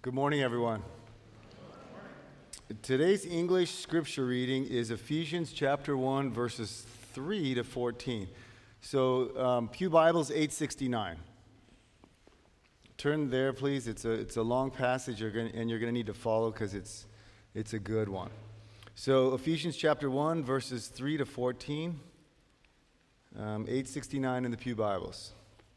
Good morning, everyone. Today's English scripture reading is Ephesians chapter 1, verses 3 to 14. So, Pew Bibles 869. Turn there, please. It's a long passage, and you're going to need to follow because it's a good one. So, Ephesians chapter 1, verses 3 to 14, 869 in the Pew Bibles.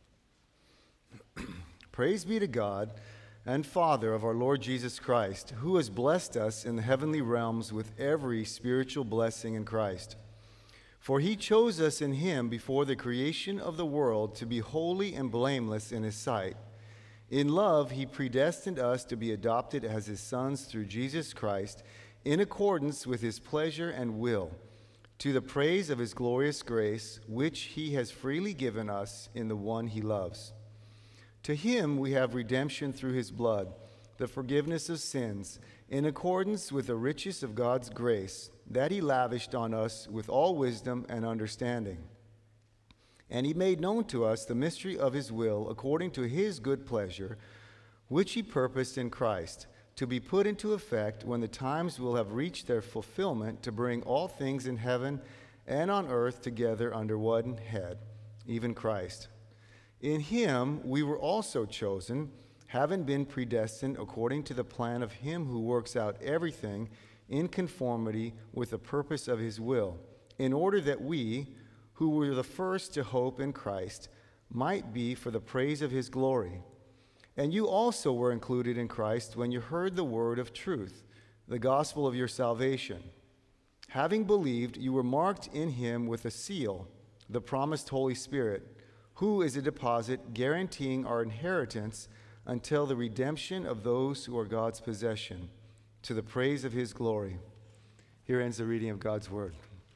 Praise be to God and Father of our Lord Jesus Christ, who has blessed us in the heavenly realms with every spiritual blessing in Christ. For he chose us in him before the creation of the world to be holy and blameless in his sight. In love, he predestined us to be adopted as his sons through Jesus Christ, in accordance with his pleasure and will, to the praise of his glorious grace, which he has freely given us in the one he loves. To him we have redemption through his blood, the forgiveness of sins, in accordance with the riches of God's grace, that he lavished on us with all wisdom and understanding. And he made known to us the mystery of his will, according to his good pleasure, which he purposed in Christ, to be put into effect when the times will have reached their fulfillment, to bring all things in heaven and on earth together under one head, even Christ. In him we were also chosen, having been predestined according to the plan of him who works out everything in conformity with the purpose of his will, in order that we, who were the first to hope in Christ, might be for the praise of his glory. And you also were included in Christ when you heard the word of truth, the gospel of your salvation. Having believed, you were marked in him with a seal, the promised Holy Spirit, who is a deposit guaranteeing our inheritance until the redemption of those who are God's possession, to the praise of his glory. Here ends the reading of God's word.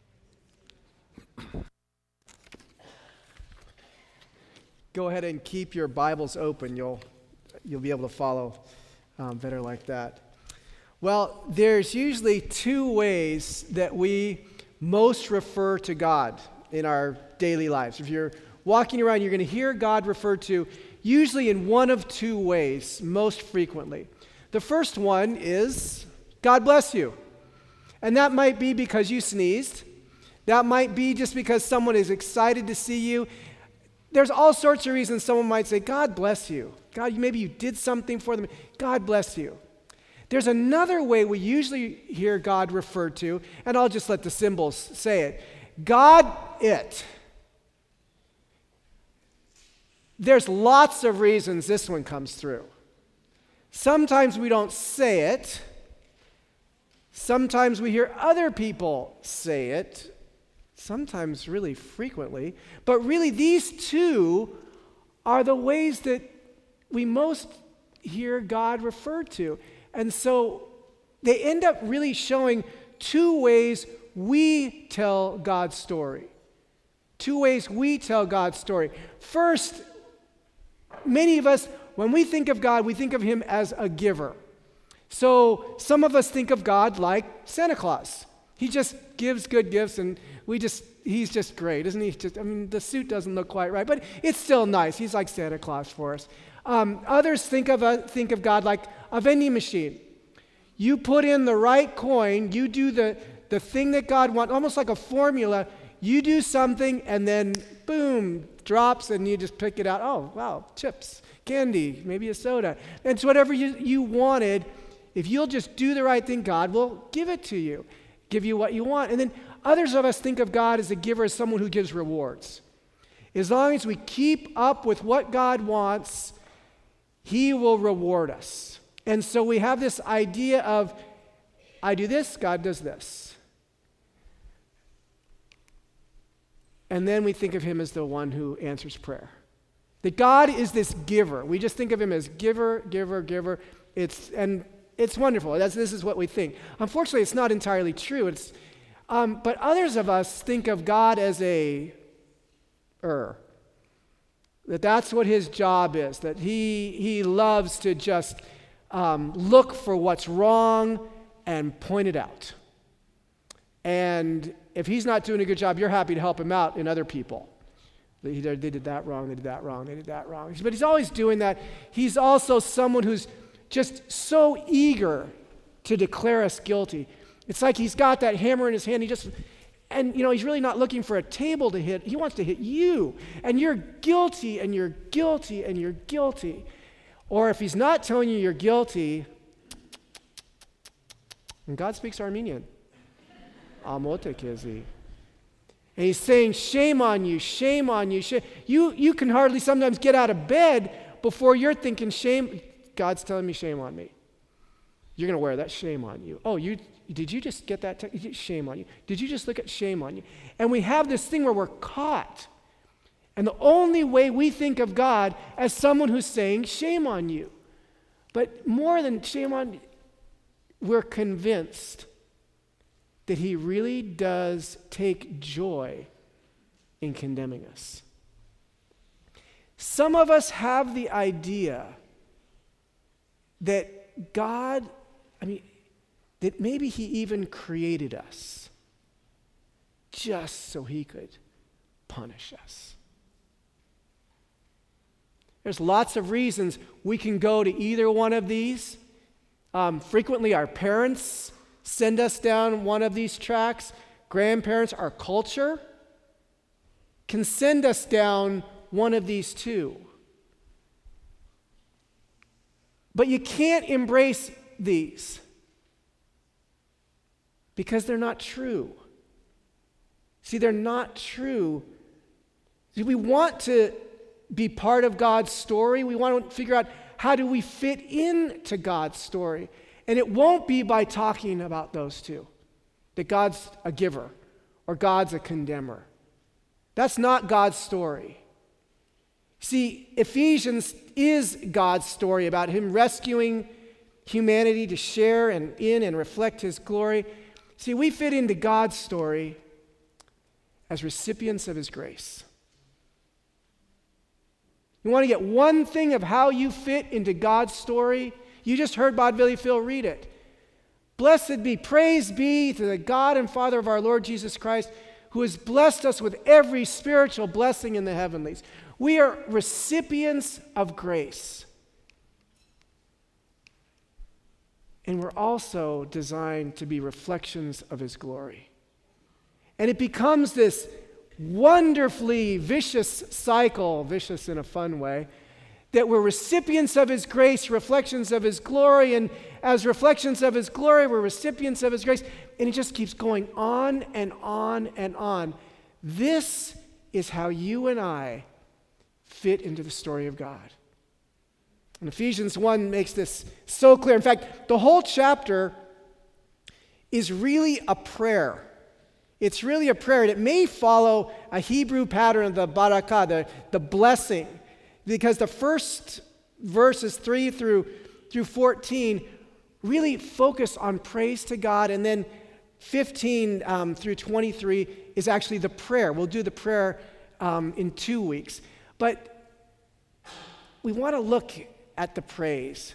Go ahead and keep your Bibles open. You'll be able to follow better like that. Well, there's usually two ways that we most refer to God in our daily lives. If you're walking around, you're going to hear God referred to usually in one of two ways, most frequently. The first one is, God bless you. And that might be because you sneezed. That might be just because someone is excited to see you. There's all sorts of reasons someone might say, God bless you. God, maybe you did something for them. God bless you. There's another way we usually hear God referred to, and I'll just let the symbols say it. God it. There's lots of reasons this one comes through. Sometimes we don't say it. Sometimes we hear other people say it. Sometimes really frequently. But really these two are the ways that we most hear God referred to. And so they end up really showing two ways we tell God's story. Two ways we tell God's story. First, many of us, when we think of God, we think of him as a giver. So some of us think of God like Santa Claus. He just gives good gifts and he's just great, isn't he? The suit doesn't look quite right, but it's still nice. He's like Santa Claus for us. Others think of God like a vending machine. You put in the right coin, you do the thing that God wants, almost like a formula. You do something and then boom, drops and you just pick it out. Oh, wow, chips, candy, maybe a soda. And it's whatever you wanted. If you'll just do the right thing, God will give it to you, give you what you want. And then others of us think of God as a giver, as someone who gives rewards. As long as we keep up with what God wants, he will reward us. And so we have this idea of, I do this, God does this. And then we think of him as the one who answers prayer. That God is this giver. We just think of him as giver, giver, giver. It's wonderful. This is what we think. Unfortunately, it's not entirely true. But others of us think of God as that's what his job is. That he loves to just look for what's wrong and point it out. And if he's not doing a good job, you're happy to help him out in other people. They did that wrong, they did that wrong, they did that wrong. But he's always doing that. He's also someone who's just so eager to declare us guilty. It's like he's got that hammer in his hand. He's really not looking for a table to hit. He wants to hit you. And you're guilty, and you're guilty, and you're guilty. Or if he's not telling you you're guilty, and God speaks Armenian. Amotekezi. And he's saying, shame on you, shame on you. You can hardly sometimes get out of bed before you're thinking, shame. God's telling me shame on me. You're going to wear that, shame on you. Oh, did you just get that? Shame on you. Did you just look at shame on you? And we have this thing where we're caught. And the only way we think of God as someone who's saying shame on you. But more than shame on you, we're convinced that he really does take joy in condemning us. Some of us have the idea that God, that maybe he even created us just so he could punish us. There's lots of reasons we can go to either one of these. Frequently, our parents send us down one of these tracks. Grandparents, our culture, can send us down one of these two. But you can't embrace these because they're not true. See, they're not true. See, we want to be part of God's story. We want to figure out how do we fit into God's story. And it won't be by talking about those two, that God's a giver or God's a condemner. That's not God's story. See, Ephesians is God's story about him rescuing humanity to share in and reflect his glory. See, we fit into God's story as recipients of his grace. You want to get one thing of how you fit into God's story? You just heard Bodville Phil read it. Blessed be, praise be to the God and Father of our Lord Jesus Christ, who has blessed us with every spiritual blessing in the heavenlies. We are recipients of grace. And we're also designed to be reflections of his glory. And it becomes this wonderfully vicious cycle, vicious in a fun way, that we're recipients of his grace, reflections of his glory, and as reflections of his glory, we're recipients of his grace, and it just keeps going on and on and on. This is how you and I fit into the story of God. And Ephesians 1 makes this so clear. In fact, the whole chapter is really a prayer. It's really a prayer, and it may follow a Hebrew pattern of the barakah, the blessing, because the first verses 3 through 14 really focus on praise to God, and then 15 through 23 is actually the prayer. We'll do the prayer in 2 weeks. But we want to look at the praise.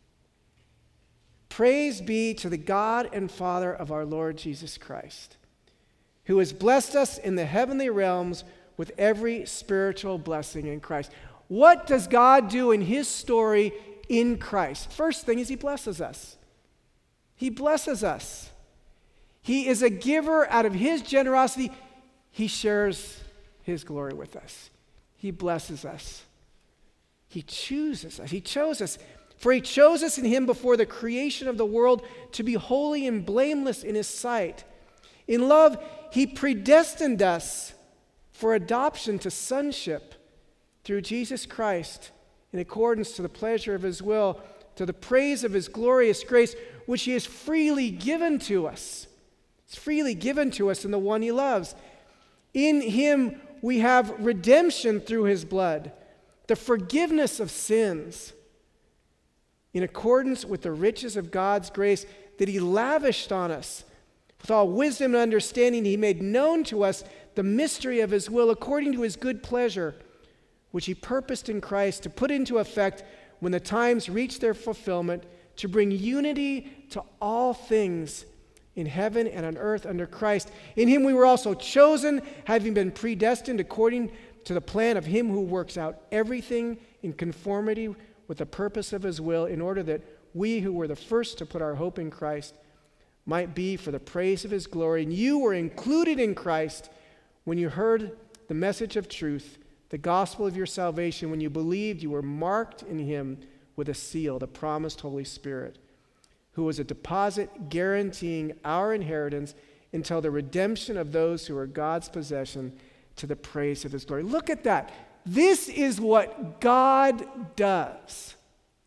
Praise be to the God and Father of our Lord Jesus Christ, who has blessed us in the heavenly realms with every spiritual blessing in Christ. What does God do in his story in Christ? First thing is he blesses us. He blesses us. He is a giver. Out of his generosity, he shares his glory with us. He blesses us. He chooses us. He chose us. For he chose us in him before the creation of the world to be holy and blameless in his sight. In love, he predestined us for adoption to sonship through Jesus Christ in accordance to the pleasure of his will, to the praise of his glorious grace, which he has freely given to us. It's freely given to us in the one he loves. In him we have redemption through his blood, the forgiveness of sins, in accordance with the riches of God's grace that he lavished on us. With all wisdom and understanding, he made known to us the mystery of his will according to his good pleasure, which he purposed in Christ to put into effect when the times reach their fulfillment, to bring unity to all things in heaven and on earth under Christ. In him we were also chosen, having been predestined according to the plan of him who works out everything in conformity with the purpose of his will, in order that we who were the first to put our hope in Christ might be for the praise of his glory. And you were included in Christ when you heard the message of truth, the gospel of your salvation. When you believed, you were marked in him with a seal, the promised Holy Spirit, who was a deposit guaranteeing our inheritance until the redemption of those who are God's possession, to the praise of his glory. Look at that. This is what God does.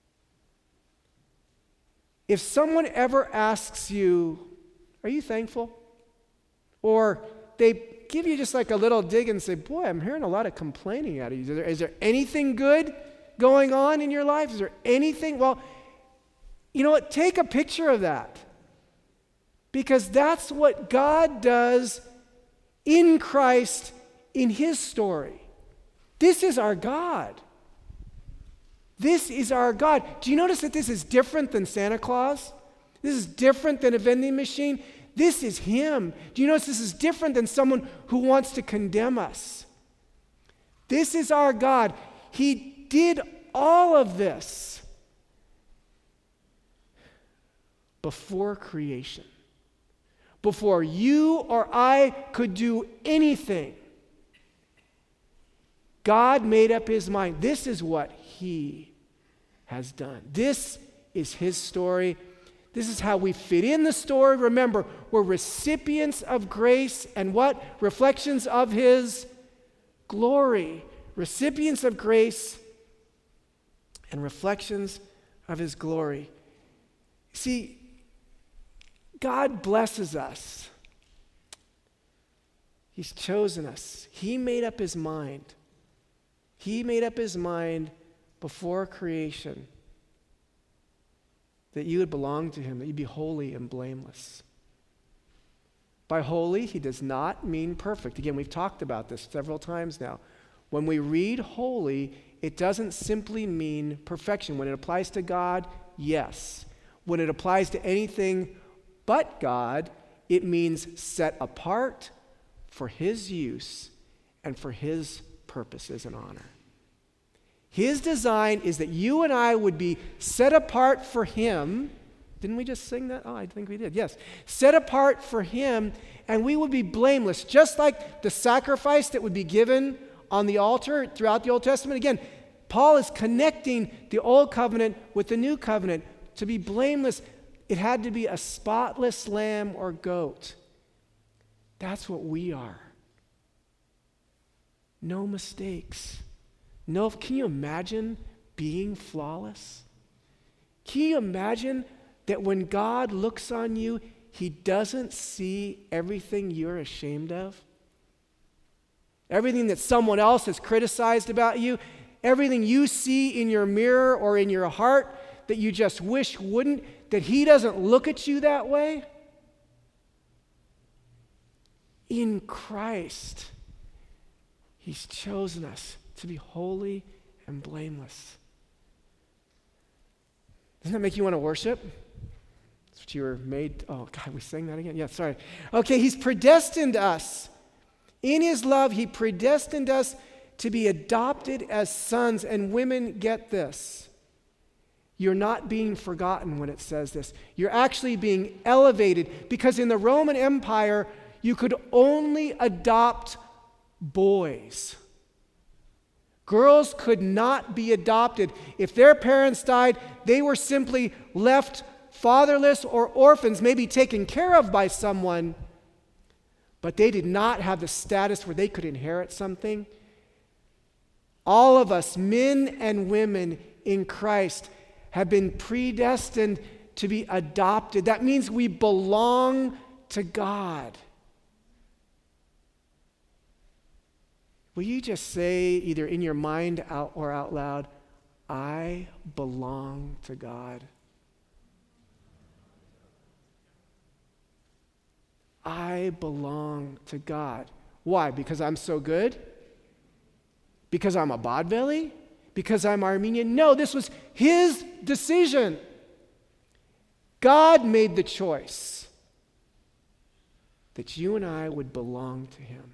If someone ever asks you, are you thankful? Or they give you just like a little dig and say, boy, I'm hearing a lot of complaining out of you. Is there anything good going on in your life? Is there anything? Well, you know what? Take a picture of that. Because that's what God does in Christ in his story. This is our God. This is our God. Do you notice that this is different than Santa Claus? This is different than a vending machine. This is him. Do you notice this is different than someone who wants to condemn us? This is our God. He did all of this before creation. Before you or I could do anything, God made up his mind. This is what he has done. This is his story. This is how we fit in the story. Remember, we're recipients of grace and what? Reflections of his glory. Recipients of grace and reflections of his glory. See, God blesses us. He's chosen us. He made up his mind. He made up his mind before creation that you would belong to him, that you'd be holy and blameless. By holy, he does not mean perfect. Again, we've talked about this several times now. When we read holy, it doesn't simply mean perfection. When it applies to God, yes. When it applies to anything but God, it means set apart for his use and for his purposes and honor. His design is that you and I would be set apart for him. Didn't we just sing that? Oh, I think we did. Yes. Set apart for him, and we would be blameless, just like the sacrifice that would be given on the altar throughout the Old Testament. Again, Paul is connecting the Old Covenant with the New Covenant. To be blameless, it had to be a spotless lamb or goat. That's what we are. No mistakes. No, can you imagine being flawless? Can you imagine that when God looks on you, he doesn't see everything you're ashamed of? Everything that someone else has criticized about you, everything you see in your mirror or in your heart that you just wish wouldn't, that he doesn't look at you that way? In Christ, he's chosen us to be holy and blameless. Doesn't that make you want to worship? That's what you were made. Oh, God, we sang that again? Yeah, sorry. Okay, he's predestined us. In his love, he predestined us to be adopted as sons. And women, get this. You're not being forgotten when it says this. You're actually being elevated, because in the Roman Empire, you could only adopt boys. Girls could not be adopted. If their parents died, they were simply left fatherless or orphans, maybe taken care of by someone, but they did not have the status where they could inherit something. All of us, men and women in Christ, have been predestined to be adopted. That means we belong to God. Will you just say, either in your mind or out loud, I belong to God? I belong to God. Why? Because I'm so good? Because I'm a Bodveli? Because I'm Armenian? No, this was his decision. God made the choice that you and I would belong to him.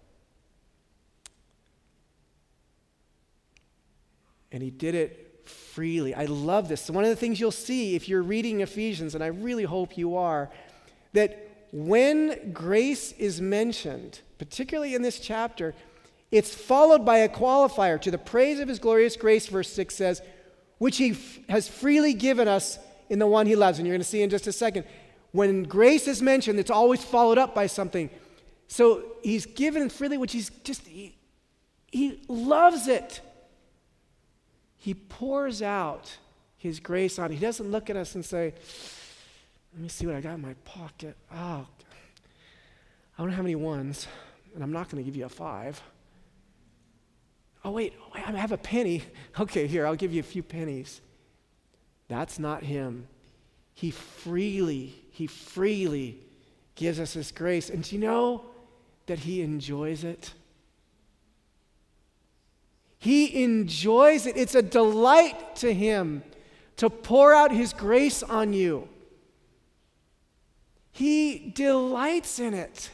And he did it freely. I love this. So one of the things you'll see if you're reading Ephesians, and I really hope you are, that when grace is mentioned, particularly in this chapter, it's followed by a qualifier. To the praise of his glorious grace, verse 6 says, which he has freely given us in the one he loves. And you're going to see in just a second. When grace is mentioned, it's always followed up by something. So he's given freely, which he loves it. He pours out his grace on. He doesn't look at us and say, let me see what I got in my pocket. Oh, I don't have any ones, and I'm not going to give you a 5. Oh, wait, I have a penny. Okay, here, I'll give you a few pennies. That's not him. He freely gives us his grace. And do you know that he enjoys it? He enjoys it. It's a delight to him to pour out his grace on you. He delights in it.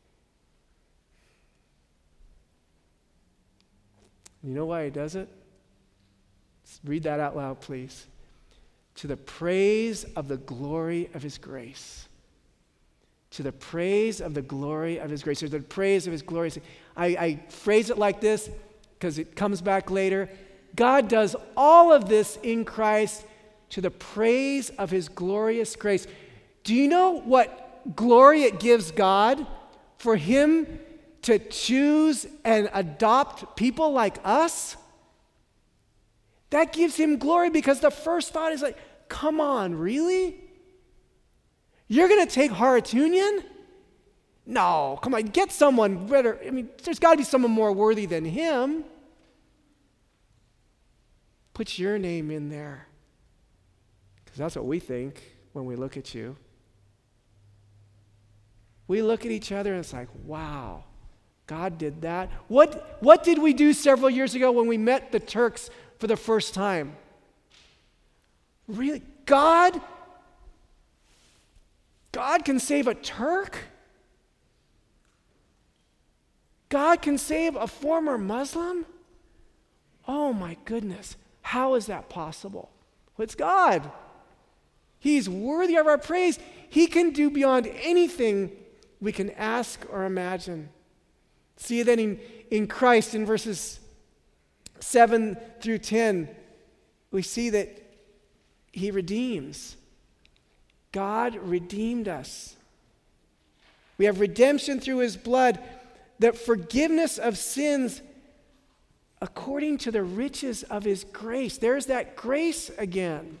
You know why he does it? Let's read that out loud, please. To the praise of the glory of his grace. To the praise of the glory of his grace. Or the praise of his glory. I phrase it like this because it comes back later. God does all of this in Christ to the praise of his glorious grace. Do you know what glory it gives God for him to choose and adopt people like us? That gives him glory because the first thought is like, come on, really? You're going to take Haratunian? No, come on, get someone better. I mean, there's got to be someone more worthy than him. Put your name in there. Because that's what we think when we look at you. We look at each other and it's like, wow, God did that. What did we do several years ago when we met the Turks for the first time? Really? God can save a Turk? God can save a former Muslim? Oh my goodness. How is that possible? Well, it's God. He's worthy of our praise. He can do beyond anything we can ask or imagine. See then in Christ in verses 7 through 10, we see that he redeems. God redeemed us. We have redemption through his blood, that forgiveness of sins according to the riches of his grace. There's that grace again.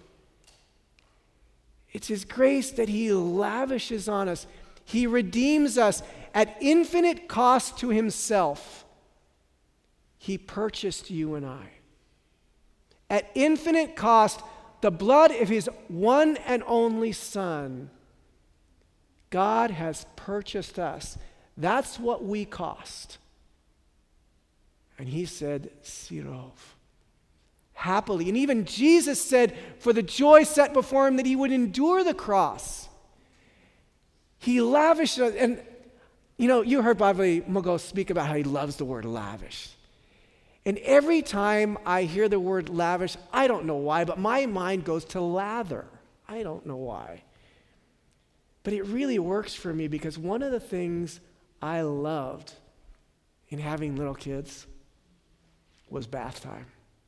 It's his grace that he lavishes on us. He redeems us at infinite cost to himself. He purchased you and I. At infinite cost, the blood of his one and only Son. God has purchased us. That's what we cost. And he said, Sirov. Happily. And even Jesus said, for the joy set before him, that he would endure the cross. He lavished us. And, you heard Bobby Mogo speak about how he loves the word lavish. And every time I hear the word lavish, I don't know why, but my mind goes to lather. I don't know why. But it really works for me because one of the things I loved in having little kids was bath time.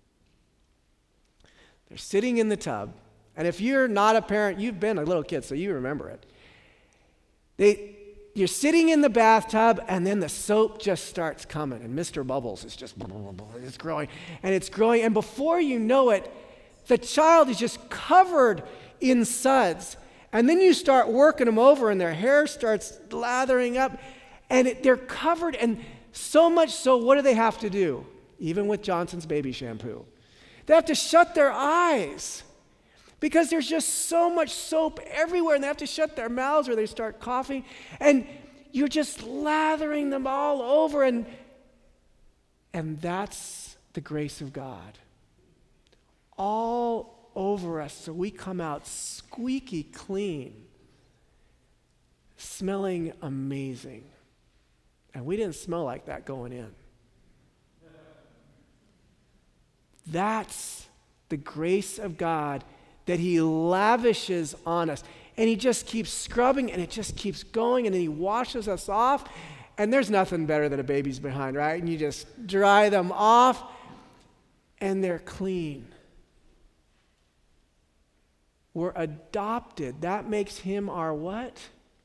They're sitting in the tub. And if you're not a parent, you've been a little kid, so you remember it. You're sitting in the bathtub, and then the soap just starts coming, and Mr. Bubbles is just, it's growing, and before you know it, the child is just covered in suds. And then you start working them over, and their hair starts lathering up, and they're covered, and so much so, what do they have to do? Even with Johnson's baby shampoo. They have to shut their eyes because there's just so much soap everywhere, and they have to shut their mouths or they start coughing, and you're just lathering them all over, and that's the grace of God. All over us, so we come out squeaky clean, smelling amazing. And we didn't smell like that going in. That's the grace of God that he lavishes on us. And he just keeps scrubbing, and it just keeps going, and then he washes us off. And there's nothing better than a baby's behind, right? And you just dry them off, and they're clean. We're adopted. That makes him our what?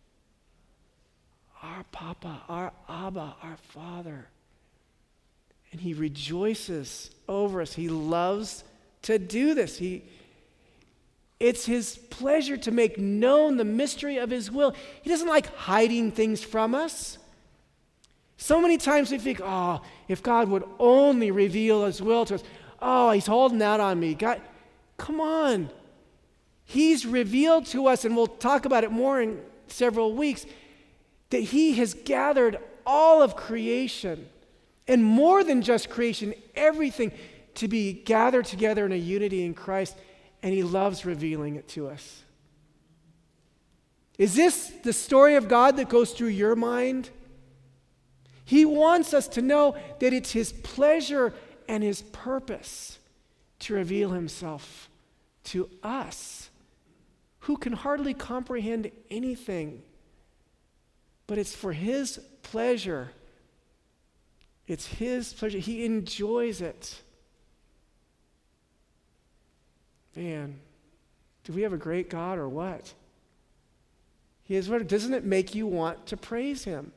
Our Papa, our Abba, our Father. And he rejoices over us. He loves to do this. It's his pleasure to make known the mystery of his will. He doesn't like hiding things from us. So many times we think, oh, if God would only reveal his will to us. Oh, he's holding out on me. God, come on. He's revealed to us, and we'll talk about it more in several weeks, that he has gathered all of creation, and more than just creation, everything, to be gathered together in a unity in Christ, and he loves revealing it to us. Is this the story of God that goes through your mind? He wants us to know that it's his pleasure and his purpose to reveal himself to us, who can hardly comprehend anything. But it's for his pleasure. It's his pleasure. He enjoys it. Man, do we have a great God or what? He is. Doesn't it make you want to praise him?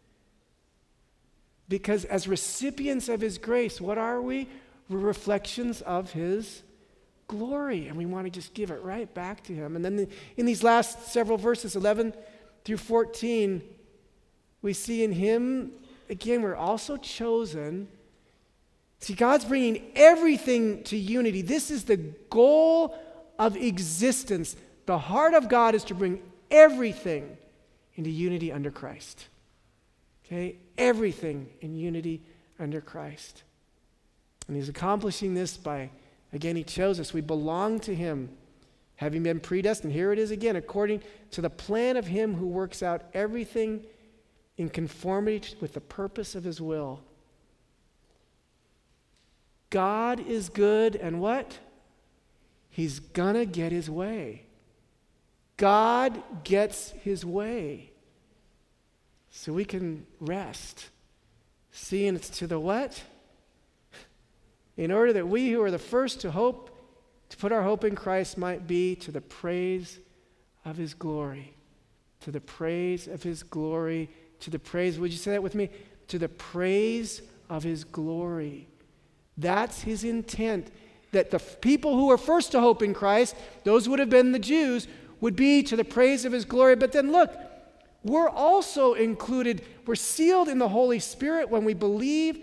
Because as recipients of his grace, what are we? We're reflections of his glory. And we want to just give it right back to him. And then in these last several verses, 11 through 14, we see in him, again, we're also chosen. See, God's bringing everything to unity. This is the goal of existence. The heart of God is to bring everything into unity under Christ. Okay? Everything in unity under Christ. And he's accomplishing this by, again, he chose us. We belong to him, having been predestined. Here it is again, according to the plan of him who works out everything in conformity with the purpose of his will. God is good, and what? He's gonna get his way. God gets his way. So we can rest. See, and it's to the what? In order that we who are the first to put our hope in Christ might be to the praise of his glory. To the praise of his glory. To the praise, would you say that with me? To the praise of his glory. That's his intent. That the people who are first to hope in Christ, those would have been the Jews, would be to the praise of his glory. But then look, we're also included, we're sealed in the Holy Spirit when we believe.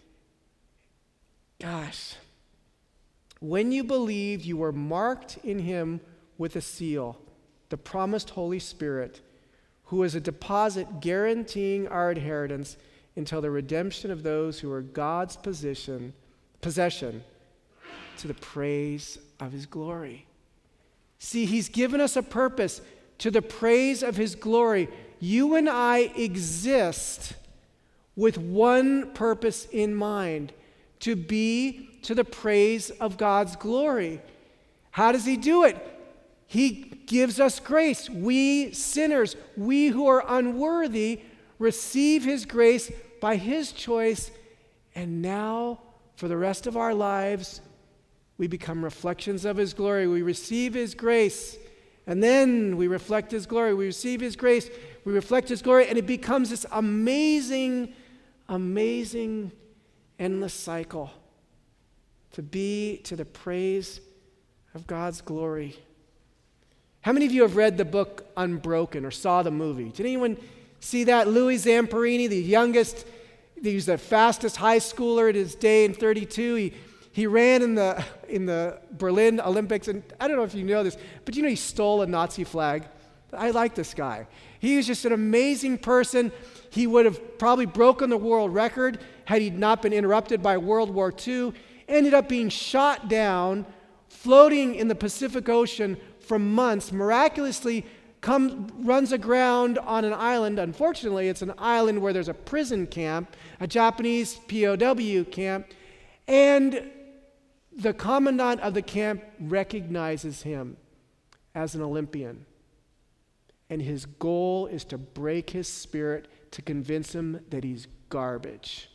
Gosh, when you believe, you were marked in him with a seal, the promised Holy Spirit, who is a deposit guaranteeing our inheritance until the redemption of those who are God's possession to the praise of his glory. See, he's given us a purpose to the praise of his glory. You and I exist with one purpose in mind, to be to the praise of God's glory. How does he do it? He gives us grace. We sinners, we who are unworthy, receive his grace by his choice, and now for the rest of our lives, we become reflections of his glory. We receive his grace, and then we reflect his glory. We receive his grace, we reflect his glory, and it becomes this amazing, amazing, endless cycle to be to the praise of God's glory. How many of you have read the book Unbroken or saw the movie? Did anyone see that? Louis Zamperini, the youngest, he was the fastest high schooler at his day in 32. He ran in the Berlin Olympics, and I don't know if you know this, but you know he stole a Nazi flag. I like this guy. He was just an amazing person. He would have probably broken the world record had he not been interrupted by World War II. Ended up being shot down, floating in the Pacific Ocean for months, miraculously runs aground on an island. Unfortunately, it's an island where there's a prison camp, a Japanese POW camp, and the commandant of the camp recognizes him as an Olympian. And his goal is to break his spirit to convince him that he's garbage.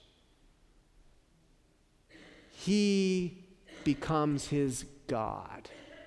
He becomes his God.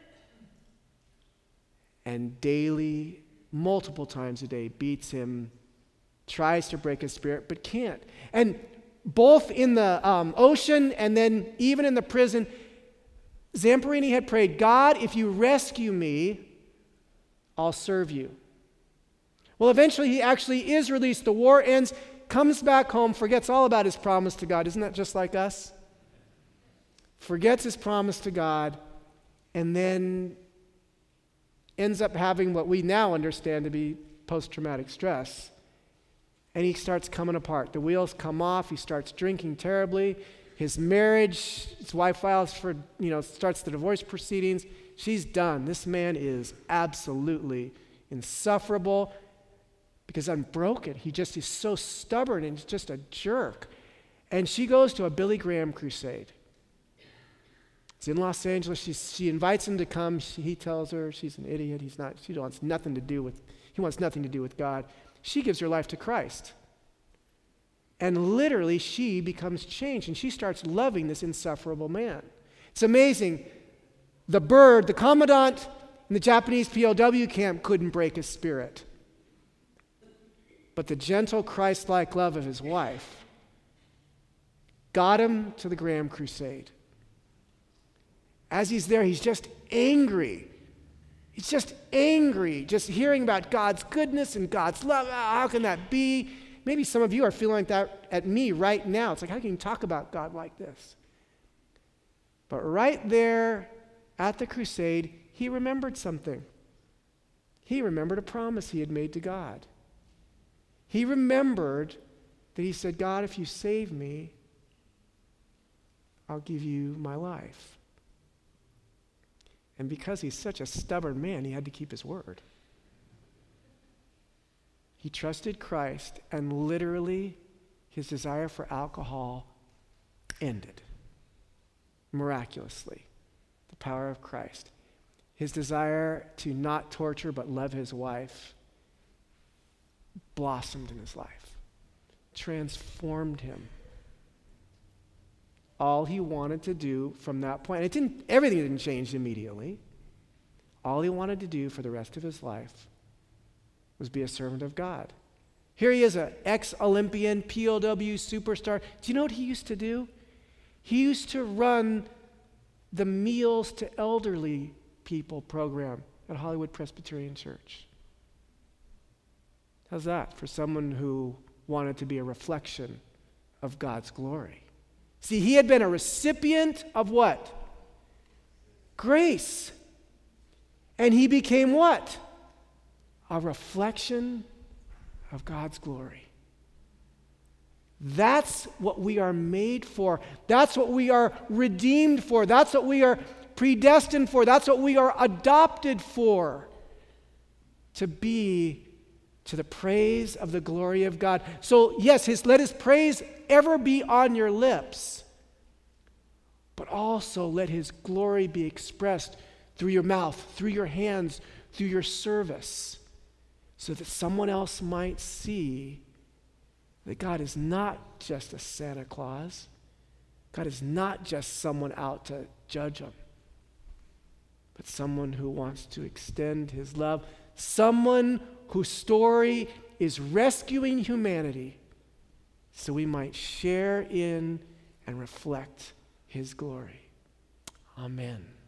And daily, multiple times a day, beats him, tries to break his spirit, but can't. And both in the ocean and then even in the prison, Zamperini had prayed, God, if you rescue me, I'll serve you. Well, eventually he actually is released. The war ends, comes back home, forgets all about his promise to God. Isn't that just like us? Forgets his promise to God, and then ends up having what we now understand to be post-traumatic stress. And he starts coming apart. The wheels come off. He starts drinking terribly. His marriage, his wife files for, starts the divorce proceedings. She's done. This man is absolutely insufferable because unbroken. He just is so stubborn and he's just a jerk. And she goes to a Billy Graham crusade. It's in Los Angeles. She invites him to come. He tells her she's an idiot. He wants nothing to do with God. She gives her life to Christ. And literally, she becomes changed, and she starts loving this insufferable man. It's amazing. The bird, the commandant in the Japanese POW camp couldn't break his spirit. But the gentle, Christ-like love of his wife got him to the Graham Crusade. As he's there, he's just angry. He's just angry, just hearing about God's goodness and God's love. How can that be? Maybe some of you are feeling like that at me right now. It's like, how can you talk about God like this? But right there at the crusade, he remembered something. He remembered a promise he had made to God. He remembered that he said, God, if you save me, I'll give you my life. And because he's such a stubborn man, he had to keep his word. He trusted Christ, and literally his desire for alcohol ended. Miraculously. The power of Christ. His desire to not torture but love his wife blossomed in his life. Transformed him. All he wanted to do from that point, everything didn't change immediately. All he wanted to do for the rest of his life was be a servant of God. Here he is, an ex-Olympian, POW superstar. Do you know what he used to do? He used to run the Meals to Elderly People program at Hollywood Presbyterian Church. How's that for someone who wanted to be a reflection of God's glory? See, he had been a recipient of what? Grace. And he became what? A reflection of God's glory. That's what we are made for. That's what we are redeemed for. That's what we are predestined for. That's what we are adopted for. To be to the praise of the glory of God. So yes, let his praise ever be on your lips. But also let his glory be expressed through your mouth, through your hands, through your service, so that someone else might see that God is not just a Santa Claus. God is not just someone out to judge them, but someone who wants to extend his love, someone whose story is rescuing humanity so we might share in and reflect his glory. Amen.